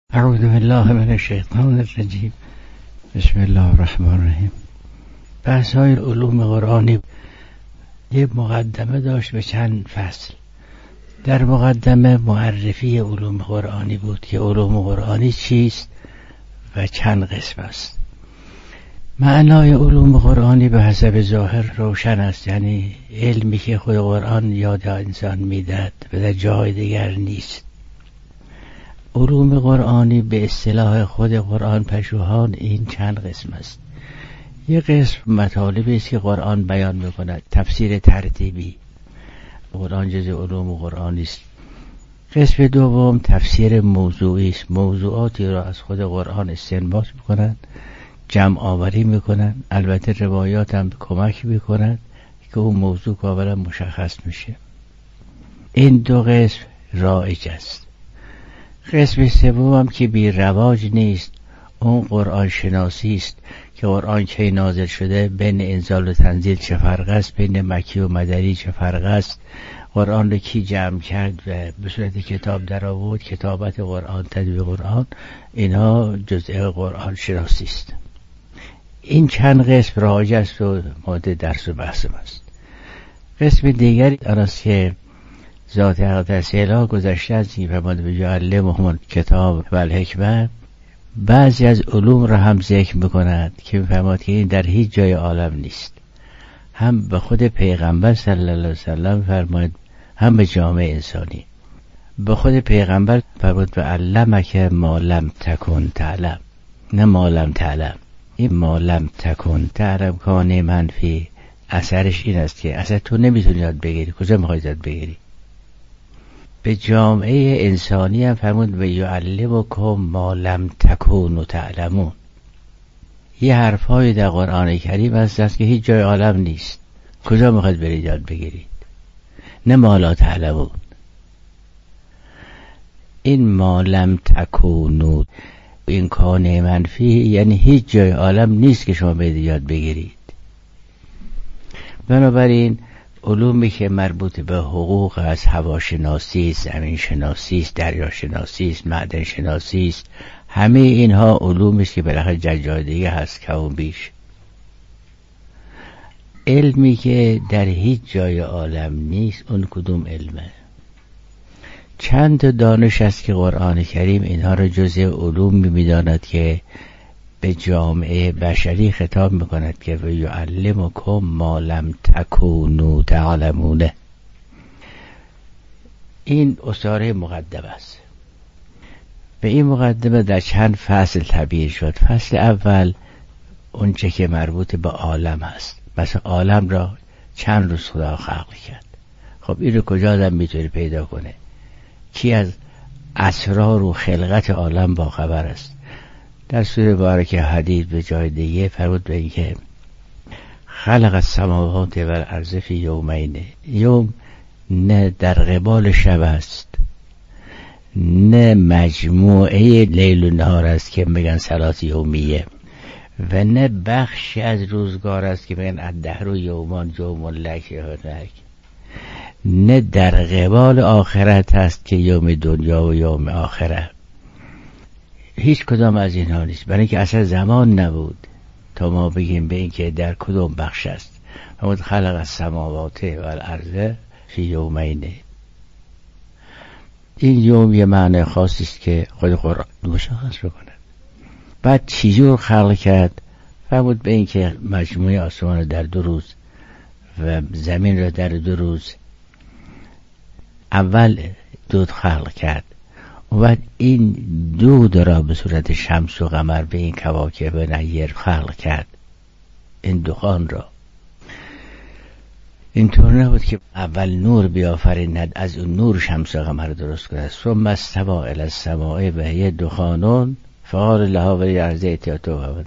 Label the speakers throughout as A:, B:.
A: اعوذ بالله من الشیطان الرجیم. بسم الله الرحمن الرحیم. بحث‌های علوم قرآنی یه مقدمه داشت به چند فصل. در مقدمه معرفی علوم قرآنی بود که علوم قرآنی چیست و چند قسم است. معنای علوم قرآنی به حسب ظاهر روشن است، یعنی علمی که خود قرآن یاد انسان میدهد و در جای دیگر نیست. علوم قرآنی به اصطلاح خود قرآن پژوهان این چند قسم است. یک قسم مطالبی است که قرآن بیان میکند، تفسیر ترتیبی، قرآن جز علوم قرآنی است. قسم دوم تفسیر موضوعی است، موضوعاتی را از خود قرآن استنباط میکنند، جمع آوری میکنند، البته روایات هم کمک میکنند که اون موضوع کاملا مشخص میشه. این دو قسم رایج است. قسم سوم هم که بی رواج نیست، اون قرآن شناسی است که قرآن کی نازل شده، بین انزال و تنزیل چه فرق است، بین مکی و مدنی چه فرق است، قرآن رو کی جمع کرد و به صورت کتاب در آورد، کتابت قرآن، تدوین قرآن، اینها جزء قرآن شناسی است. این چند قسم رایج است و مورد درس و بحث است. قسم دیگری آن است که ذات اقدس اله گذشته از این فرمود به یعلمهم کتاب و الحکمه، بعضی از علوم را هم ذکر میکند که میفرماد که این در هیچ جای عالم نیست، هم به خود پیغمبر صلی الله علیه وسلم فرمود، هم به جامعه انسانی. به خود پیغمبر فرمود و علمک ما لم تکن تعلم، نه ما لم تعلم. این ما لم تکن تعلم کان منفی، اثرش این است که اصلا تو نمیتونی یاد بگیری، کجا میخوای یاد بگیری؟ به جامعه انسانی هم فرمود و یعلمکم ما لم تکونوا تعلمون. یه حرفای در قرآن کریم هست که هیچ جای عالم نیست، کجا میخواید برید یاد بگیرید؟ نه ما لا تعلمون. این ما لم تکونوا، این کان منفی، یعنی هیچ جای عالم نیست که شما برید یاد بگیرید. بنابراین علومی که مربوط به حقوق از هواشناسی است، زمین شناسی است، دریا شناسی است، معدن شناسی است، همه اینها علومی است که بالاخره جای دیگه هست کم و بیش. علمی که در هیچ جای عالم نیست اون کدوم علمه؟ چند دانش است که قرآن کریم اینها را جزء علوم می‌داند که به جامعه بشری خطاب میکند که و یعلمکم ما لم تکونوا تعلمون. این اصاره مقدمه است. به این مقدمه در چند فصل تعبیر شد. فصل اول اونچه که مربوط به عالم هست، مثلا عالم را چند روز خدا خلق کرد. خب این رو کجا آدم میتونه پیدا کنه؟ کی از اسرار و خلقت عالم با خبر است؟ در سوره بارکه حدید به جای دیگه فرمود به این که خلق السماوات و الارض فی یومین. یوم نه در قبال شب است، نه مجموعه لیل و نهار است که میگن صلات یومیه، و نه بخش از روزگار است که میگن الدهر و یومان یوم لک، نه در قبال آخرت است که یوم دنیا و یوم آخره. هیچ کدام از اینها نیست، برای اینکه اصلا زمان نبود تا ما بگیم به این که در کدام بخش است. فرمود خلق السماوات و الارض فی یومین. این یوم یه معنی خاصی است که خود قرآن مشخص بکنه. بعد چیزور خلق کرد؟ فرمود به این که مجموعه آسمان در 2 روز و زمین را در 2 روز. اول دود خلق کرد و این دود را به صورت شمس و قمر به این کواکب و نیر خلق کرد. این دخان را اینطور نبود که اول نور بیافریند، از اون نور شمس و قمر درست کند. ثم استوى الی السماء و هی دخان فقال لها وللارض ائتیا طوعا.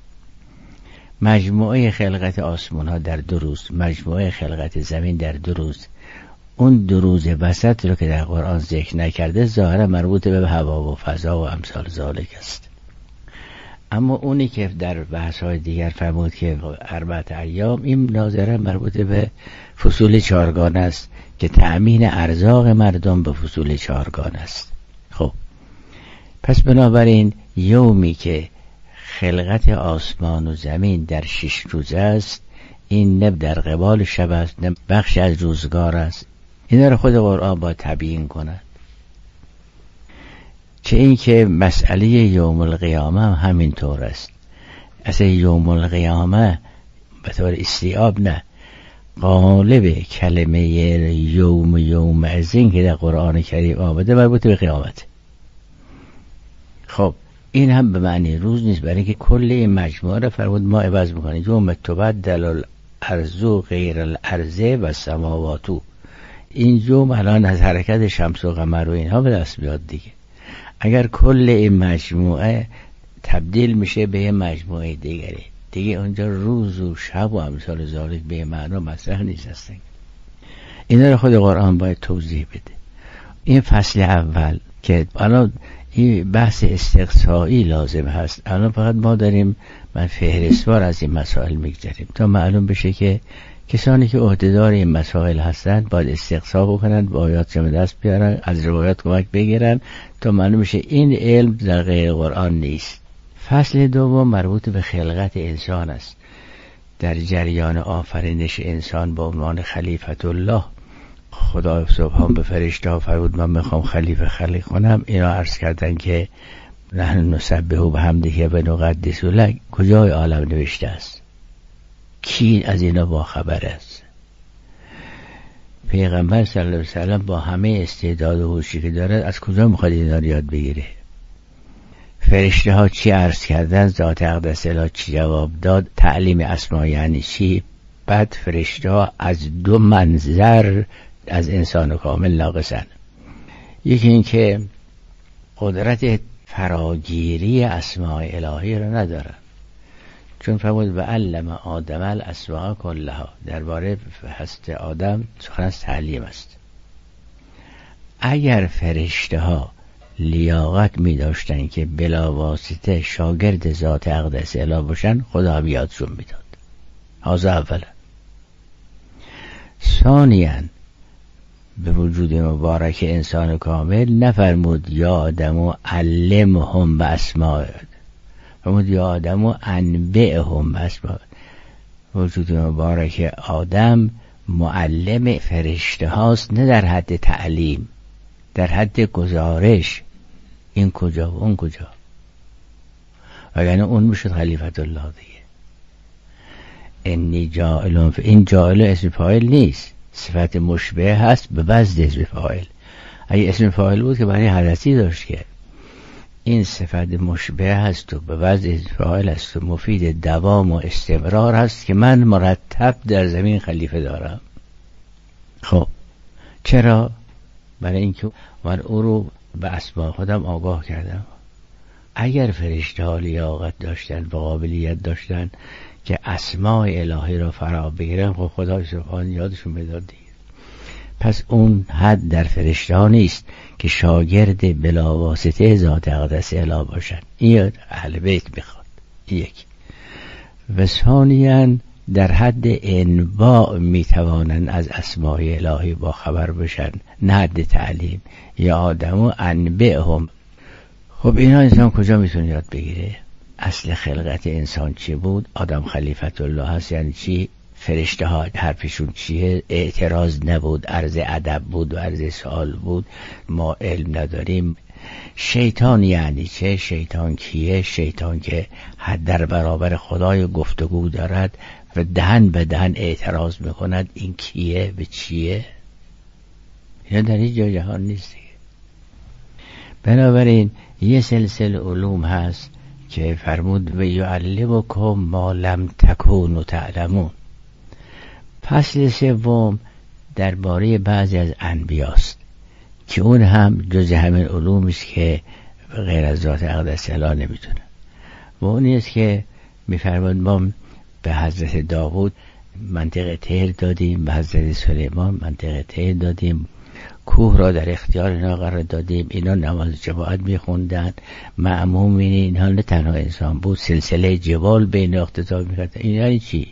A: مجموعه خلقت آسمان ها در 2 روز، مجموعه خلقت زمین در 2 روز. اون 2 روز وسط رو که در قرآن ذکر نکرده ظاهرا مربوط به هوا و فضا و امثال ذالک است. اما اونی که در بحث‌های دیگر فرمود که 4 ایام، این ناظرا مربوط به فصول 4گانه است که تأمین ارزاق مردم به فصول 4گانه است. خب پس بنابراین یومی که خلقت آسمان و زمین در 6 روز است، این نه در قبال شب است نه بخش از روزگار است. اینا رو خود قرآن با تبیین کند. چه این که مسئله یوم القیامه هم همین طور است. اصلا یوم القیامه به طور استیعاب نه، غالب کلمه یوم ازین که در قرآن کریم آمده مربوط به قیامت. خب این هم به معنی روز نیست، برای اینکه کل این مجموعه رو فرمود ما عوض میکنیم. یوم تبدل الارض غیر الارض و السماوات. این یوم الان از حرکت شمس و قمر و اینها به دست بیاد دیگه. اگر کل این مجموعه تبدیل میشه به یه مجموعه دیگه اونجا روز و شب و امثال ذالک به معنا مطرح نیست هستن. اینا رو خود قرآن باید توضیح بده. این فصل اول که الان این بحث استقصایی لازم هست، الان فقط ما داریم من فهرستوار از این مسائل میگذاریم تا معلوم بشه که کسانی که عهدهدار این مسائل هستند باید استقصا بکنن، با آیات جمع دست بیارن، از روایات کمک بگیرن تا معلوم بشه این علم در غیر قرآن نیست. فصل دوم مربوط به خلقت انسان است. در جریان آفرینش انسان با عنوان خلیفت الله، خدا سبحان به فرشته ها فرمود من میخوام خلیفه خلق کنم. اینا عرض کردن که نحن نسبح بحمده و نقدس لک. کجای عالم نوشته است؟ کی از اینا با خبر است؟ پیغمبر صلی الله علیه وسلم با همه استعداد و هوشی که دارد از کجا میخواد اینا رو یاد بگیره؟ فرشته ها چی عرض کردن؟ ذات اقدس الهی چی جواب داد؟ تعلیم اسما یعنی چی؟ بعد فرشته ها از 2 منظر از انسان کامل ناقصن. یکی این که قدرت فراگیری اسماء الهی را ندارن، چون فرمود و علم آدم الاسماء کلها. درباره هست آدم سخن از تعلیم است. اگر فرشته ها لیاقت می داشتن که بلا واسطه شاگرد ذات اقدس الهی باشن، خدا هم یادشون میداد. هذا اولا. ثانیاً به وجود مبارک انسان کامل نفرمود یا آدمو علمهم باسماء، فرمود یا آدمو انبئهم باسماء. وجود مبارک آدم معلم فرشته هاست، نه در حد تعلیم، در حد گزارش. این کجا و اون کجا، وگرنه اون میشد خلیفت الله دیگه. انی جاعلون، این جاعل اسم فاعل نیست، صفت مشبه هست به وزن اسم فاعل. اگه اسم فاعل بود که برای حدثی داشت، که این صفت مشبه هست و به وزن اسم فاعل هست و مفید دوام و استمرار هست که من مرتب در زمین خلیفه دارم. خب چرا؟ برای اینکه من او رو به اسماء خودم آگاه کردم. اگر فرشته ها لیاقت داشتن و قابلیت داشتن که اسماء الهی را فرا بگیرن، خب خدا سبحانه یادشون بداد دیگه. پس اون حد در فرشته ها نیست که شاگرد بلا واسطه ذات اقدس الهی باشن. این اهل بیت میخواد. یک. و ثانیاً در حد انباء میتوانن از اسماء الهی با خبر بشن، نه حد تعلیم. یا آدمو انبئهم. خب اینا انسان کجا میتونه یاد بگیره؟ اصل خلقت انسان چی بود؟ آدم خلیفت الله هست. یعنی چی؟ فرشته ها حرفشون چیه؟ اعتراض نبود، عرض ادب بود و عرض سوال بود. ما علم نداریم. شیطان یعنی چه؟ شیطان کیه؟ شیطان که حد در برابر خدای گفتگو دارد و دهن به دهن اعتراض میکند. این کیه؟ به چیه؟ اینا در این جای جهان نیست دیگه. بنابراین یه سلسله علوم هست که فرمود و یعلمکم ما لم تکونوا تعلمون. فصل سوم درباره بعضی از انبیاست که اون هم جز همین علومی است که غیر از ذات اقدس الهی نمیتونه. و اون است که میفرماد ما به حضرت داوود منطقه طیر دادیم، به حضرت سلیمان منطقه طیر دادیم، کوه را در اختیار اینا قرار دادیم. اینا نماز جماعت میخوندن، مأمومین اینها نه تنها انسان بود، سلسله جبال بین اقتدا میکردن. این یعنی چی؟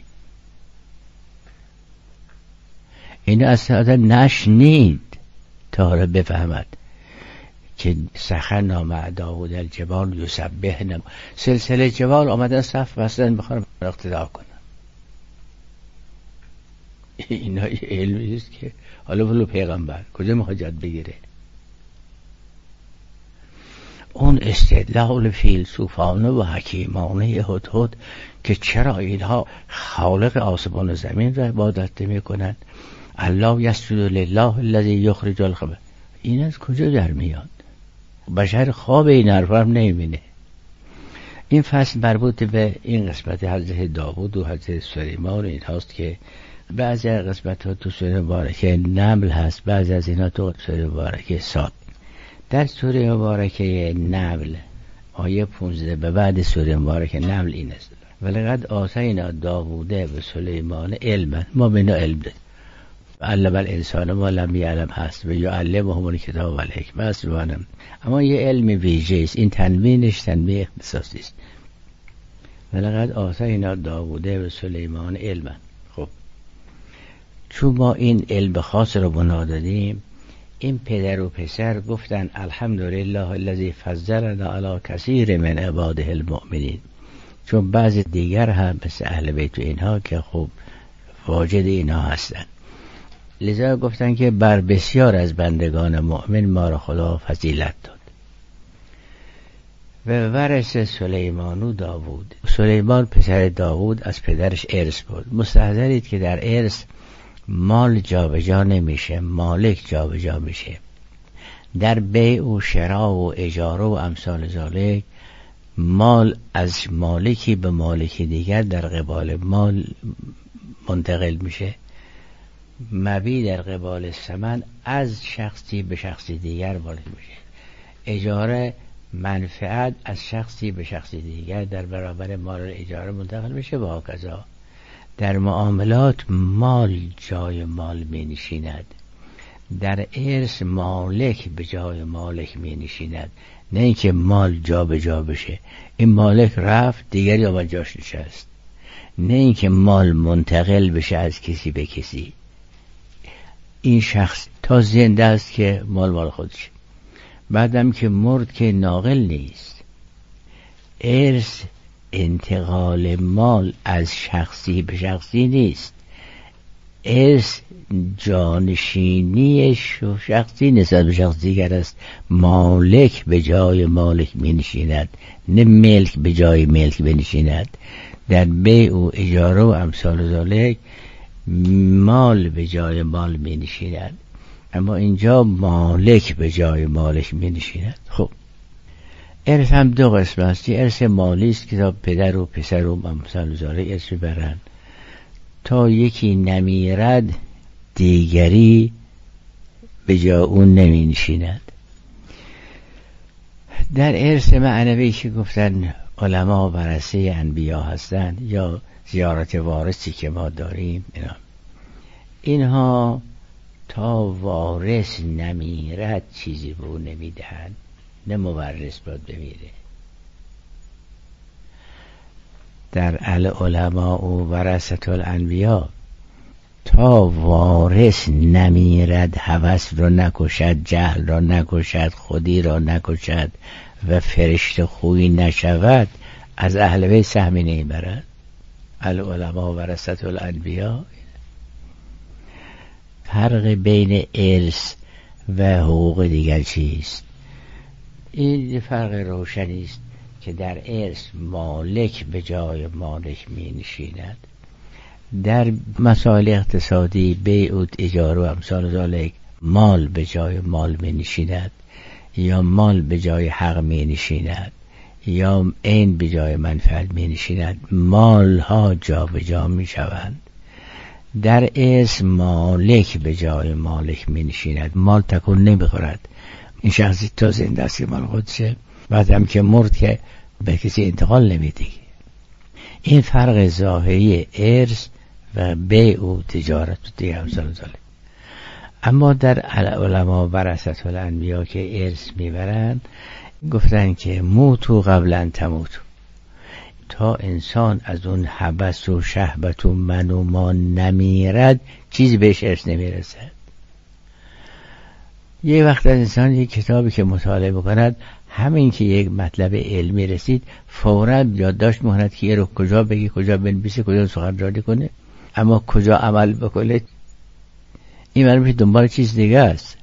A: اینو اصلا آدم نشنید تا حالا بفهمد که سخن مع داود الجبال یسبحن، سلسله جبال آمدن صف بستن بخوان اقتدا کنن. اینا علمی است که حالا ولو پیغمبر کجا حجت بگیره؟ اون استدلال فیلسوفانه و حکیمانه هدهد که چرا اینها خالق آسمان و زمین را عبادت میکنند، الله یسجد لله الذی یخرج الخبء، این از کجا در میاد؟ بشر خواب این حرفا هم نمیبینه. این فصل مربوط به این قسمت حضرت داوود و حضرت سلیمان این هاست که بعضی از قسمت ها تو سوره مبارکه نمل هست، بعضی از اینا تو سوره مبارکه صاد. در سوره مبارکه نمل آیه 15 به بعد سوره مبارکه نمل این است: ولقد آتینا داوود و سلیمان علما، ما به اینا علم دادیم. علم الانسان ما لم یعلم هست و یعلمهم الکتاب و الحکمه است. اما یه علم ویژه است، این تنوینش تنوین اختصاصی است. ولقد آتینا داوود و سلیمان علما. خب چون ما این علم خاص رو بنا دادیم، این پدر و پسر گفتن الحمدلله الذی فضلنا علی کثیر من عباده المؤمنین، چون بعضی دیگر هم مثل اهل بیت و اینها که خب واجد اینها هستن، لذا گفتن که بر بسیار از بندگان مؤمن ما را خدا فضیلت داد. و ورث سلیمان و داوود، سلیمان پسر داوود از پدرش ارث بود. مستحضرید که در ارث مال جابجا نمیشه، مالک جابجا میشه. در بیع و شراء و اجاره و امثال ذالک مال از مالکی به مالکی دیگر در قبال مال منتقل میشه. مبیع در قبال ثمن از شخصی به شخصی دیگر وارد میشه. اجاره منفعت از شخصی به شخصی دیگر در برابر مال اجاره منتقل میشه و هکذا. در معاملات مال جای مال می نشیند، در ارث مالک به جای مالک می نشیند، نه اینکه مال جا به جا بشه، این مالک رفت دیگری آمد جاش نشست، نه اینکه مال منتقل بشه از کسی به کسی. این شخص تا زنده است که مال خودشه، بعدم که مرد که ناقل نیست. ارث انتقال مال از شخصی به شخصی نیست، ارث جانشینی شخصی نسبت به شخص دیگر است. مالک به جای مالک می نشیند، نه ملک به جای ملک بنشیند. در بیع و اجاره و امثال ذالک مال به جای مال می نشیند، اما اینجا مالک به جای مالک می نشیند. خب ارث هم دو قسم است. ارث مالی است که تا پدر و پسر و امثال ذالک ارث برند، تا یکی نمیرد دیگری به جای اون نمی نشیند. در ارث معنوی که گفتن علما ورثه انبیا هستند یا زیارت وارثی که ما داریم، اینها تا وارث نمیرد چیزی به اون نمیدهند، نه مورث باید بمیره. در العلماء و ورثة الانبیا تا وارث نمیرد، هوس را نکشد، جهل را نکشد، خودی را نکشد و فرشته خوی نشود، از اهل بیت سهمی نمیبرد. العلماء و ورثة الانبیا. فرق بین ارث و حقوق دیگر چیست؟ این فرق روشنی است که در ارث مالک به جای مالک می نشیند. در مسائل اقتصادی بیع و اجاره و امثال ذالک مال به جای مال می نشیند، یا مال به جای حق می نشیند، یا عین به جای منفعت می نشیند. مال ها جا به جا می شوند. در ارث مالک به جای مالک می نشیند، مال تکون نمی خورد. این شخصی تا زنده است که مال خودشه، بعد هم که مرد که به کسی انتقال نمیده. این فرق ظاهری ارث و بیع و تجارت و دیگه امثال ذالک. اما در علما ورثة الانبیا که ارث میبرند گفتن که موتو قبل ان تموتو، تا انسان از اون حبس و شهبت و من و ما نمیرد چیزی بهش ارث نمیرسد. یه وقت از انسان یک کتابی که مطالعه بکند، همین که یک مطلب علمی رسید فوراً یادداشت می‌کند که رو کجا بگی، کجا بنویسه، کجا سخنرانی کنه، اما کجا عمل بکنه این معلومه دنبال چیز دیگه است.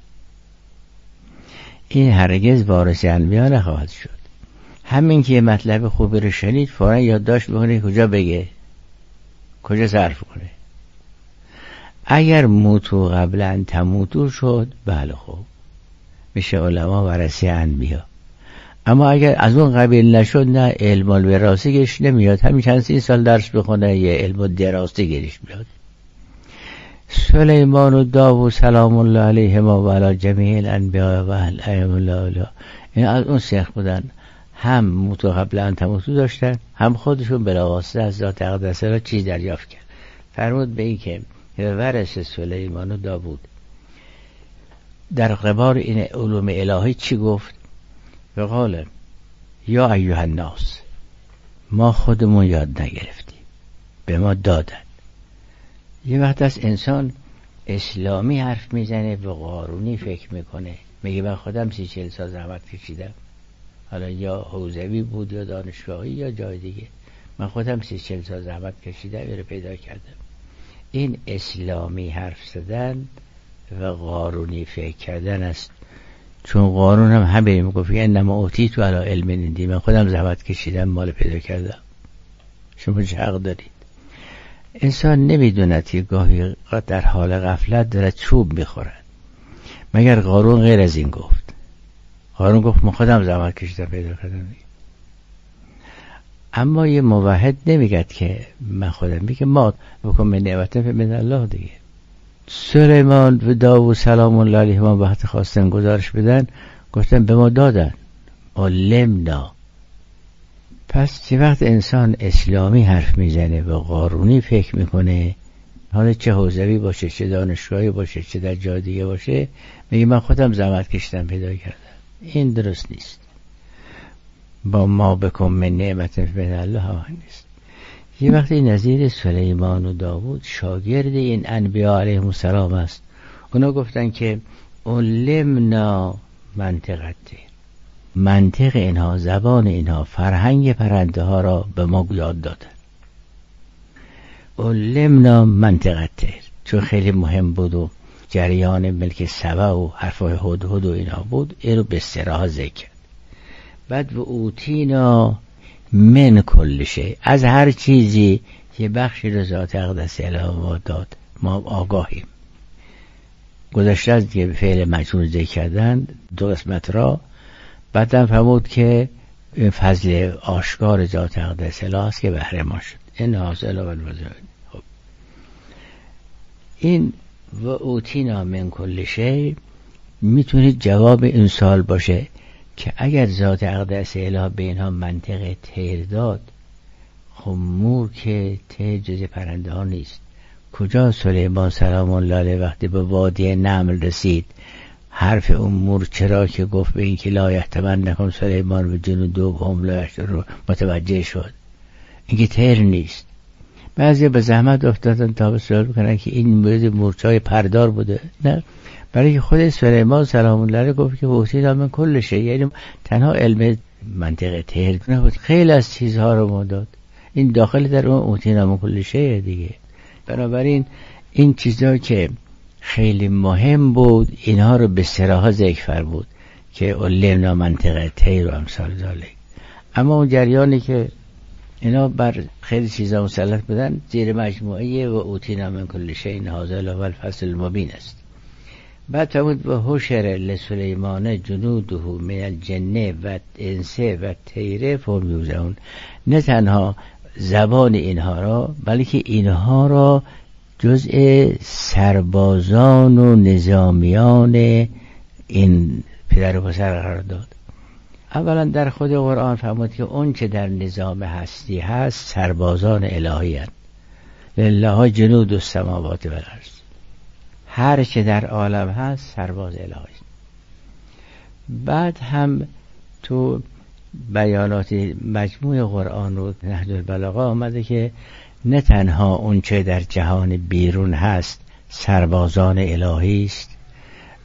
A: این هرگز وارث انبیا نخواهد شد. همین که یه مطلب خوبی رو شنید فوراً یادداشت بکنه کجا بگه، کجا صرف کنه. اگر موتو قبل ان تموتو شد، بله خوب میشه علما ورثه انبیا. اما اگر از اون قبیل نشد، نه علم الوراثه گیرش نمیاد، همین چند 30 سال درس بخونه یه علم الدراسه گیرش میاد. سلیمان و داوود سلام الله علیهما و علی جمیع الانبیاء و ائمه الله، این از اون شیخ بودن، هم موتو قبل ان تموتو داشتن، هم خودشون بلاواسطه از ذات اقدس را چیز دریافت کرد. فرمود به این که ورث سلیمان و داوود در قبار این علوم الهی چی گفت؟ و قال یا ایها الناس، ما خودمون یاد نگرفتیم، به ما دادن. یه وقت از انسان اسلامی حرف میزنه و قارونی فکر میکنه، میگه من خودم 30-40 سال زحمت کشیدم، حالا یا حوزوی بود یا دانشگاهی یا جای دیگه، من خودم 30-40 سال زحمت کشیدم رو پیدا کردم. این اسلامی حرف زدن و قارونی فکر کردن است. چون قارون هم همین میگفت انما اوتیتو علی علم عندی، من خودم زحمت کشیدم مال پیدا کردم، شما چه حق دارید؟ انسان نمیدوند که گاهی در حال غفلت دارد چوب میخورد. مگر قارون غیر از این گفت؟ قارون گفت من خودم زحمت کشیدم پیدا کردم. اما یه موحد نمیگد که من خودم، میگه ما بکن من نعمت من الله دیگه. سلیمان و داوود سلام الله علیهما وقت خواستن گزارش بدن، گفتن به ما دادن، علمنا. پس چه وقت انسان اسلامی حرف میزنه و قارونی فکر میکنه، حالا چه حوزوی باشه، چه دانشگاهی باشه، چه در جای دیگه باشه، میگه من خودم زحمت کشیدم پیدا کردم. این درست نیست. با ما بکن من نعمت من الله هم نیست. یه وقتی نظیر سلیمان و داوود شاگرد این انبیاء علیهم السلام است. اونا گفتن که علمنا منطق اینها، زبان اینها، فرهنگ پرنده ها را به ما یاد دادن. علمنا منطق الطیر، چون خیلی مهم بود و جریان ملک سبا و حرفای هدهد و اینا بود، این رو به استراحه ذکر. بعد و اوتینا من کل شی، از هر چیزی یه بخشی رو ذات اقدس الهی ما داد، ما آگاهیم. گذشته از دیگه به فعل مجهول ذکر کردن 2 قسمت را. بعدم فرمود که فضل آشکار ذات اقدس الهی است که بهره ما شد. این حاصل و خب این و اوتینا من کل شی میتونه جواب این سوال باشه که اگر ذات اقدس الهی به اینها منطق طیر داد، خب مور که طیر جز پرنده ها نیست. کجا سلیمان سلام الله علیه وقتی به وادی نمل رسید، حرف اون مور چرا که گفت به این که لا یحتملنکم سلیمان و جنودهم لا یشعرون متوجه شد؟ اینکه طیر نیست. بعضی به زحمت افتادن تا به سوال بکنن که این مورد مورچای پردار بوده. نه، برای که خود سلیمان سلام الله علیه گفت که اوتینا من کل شی، یعنی تنها علم منطق طیر نبود، خیلی از چیزها رو ما داد. این داخل در اون اوتینا من کل شی دیگه. بنابراین این چیزها که خیلی مهم بود، اینها رو به صراحت ذکر فرمود که علمنا منطق طیر و امثال ذالک. اما اون جریانی که اینا بر خیلی چیزا مسلط بودن زیر مجموعه و اوتینا من کل شی هذا الاول فصل المبین است. بعد فرمود و حشر لسلیمان جنوده من الجن و الانس و الطیر فهم یوزعون. نه تنها زبان اینها را، بلکه اینها را جزء سربازان و نظامیان این پدر و پسر قرار داد. اولا در خود قرآن فرمود که اون چه در نظام هستی هست سربازان الهی هست. لله جنود السماوات و الارض، هر چه در عالم هست سرباز الهی. بعد هم تو بیانات مجموع قرآن و نهج البلاغه آمده که نه تنها اون چه در جهان بیرون هست سربازان الهی است،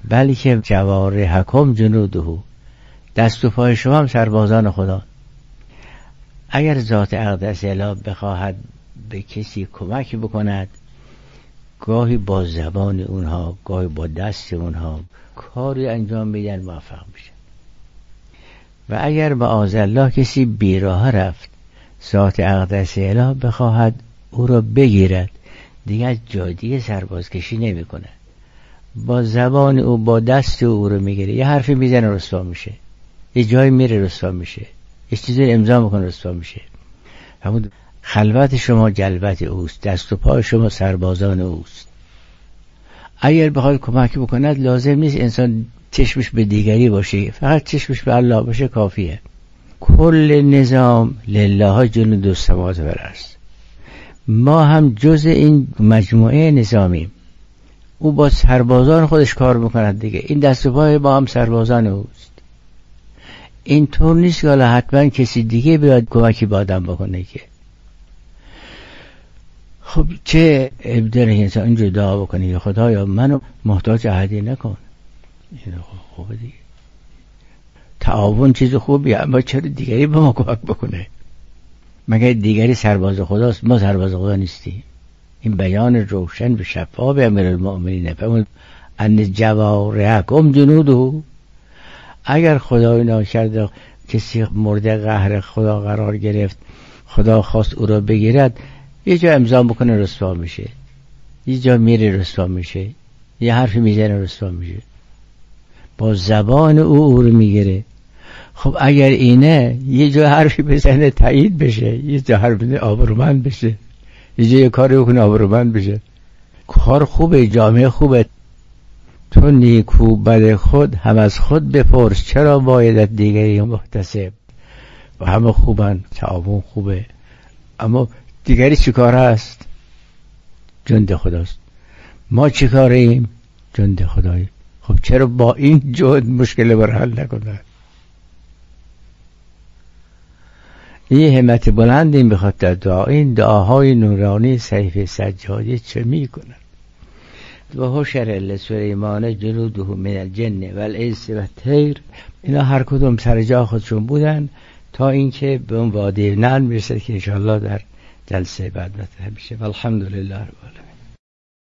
A: بلکه جوارحکم جنوده، دست و پای شما هم سربازان خدا. اگر ذات اقدس الهی بخواهد به کسی کمک بکند، گاهی با زبان اونها، گاهی با دست اونها کاری انجام میدن، موفق میشه. و اگر به معاذالله کسی بیراه رفت، ذات اقدس الهی بخواهد او را بگیرد، دیگه از جادی سربازکشی نمی کنه، با زبان او، با دست او رو میگیره، یه حرفی میزنه رسوا میشه، یه جایی میره رسوا میشه، یه چیزی امضا میکنه رسوا میشه. همون خلوت شما جلوت اوست، دست و پای شما سربازان اوست. اگر بخواد کمک بکند لازم نیست انسان چشمش به دیگری باشه، فقط چشمش به الله باشه کافیه. کل نظام لله جنود السماوات والارض، ما هم جز این مجموعه نظامیم. او با سربازان خودش کار میکند دیگه، این دست و پای با هم سربازان اوست. این طور نیست که حتما کسی دیگه بیاد کمکی با آدم بکنه که. خب چه ابداره انسان اینجور دعا بکنه که خدایا منو محتاج احدی نکن. این خوبه دیگه، تعاون چیز خوبیه، اما چرا دیگری به ما کمک بکنه؟ مگر دیگری سرباز خداست، ما سرباز خدا نیستیم. این بیان روشن و شفاف امیرالمؤمنین فرمود ان جوارحکم جنوده. اگر خدای ناکرده کسی مورد قهر خدا قرار گرفت، خدا خواست او را بگیرد، یه جا امضا بکنه رسوا میشه، یه جا میره رسوا میشه، یه حرفی میزنه رسوا میشه، با زبان او رو میگیره. خب اگر اینه یه جا حرفی بزنه تایید بشه، یه جا حرف بزنه آبرومند بشه، یه جا یه کاری بکنه آبرومند بشه. کار خوبه، جامعه خوبه. تو نیکو بد خود هم از خود بپرس، چرا باید دیگری محتسب؟ و همه خوبن، تعاون خوبه، اما دیگری چی کار هست؟ جند خداست. ما چی کاریم؟ جند خدایی. خب چرا با این جند مشکل بر حل نکنه؟ یه همت بلند این بخواد در دعا، این دعاهای نورانی سیف سجادی چه می کنن؟ و حشر لسلیمان جنوده من الجن والانس والطیر، اینا هر کدوم سر جا خودشون بودن تا اینکه به اون وادی نعل میرسه که انشاءالله در جلسه بعد مطرح میشه. والحمدلله رب العالمین.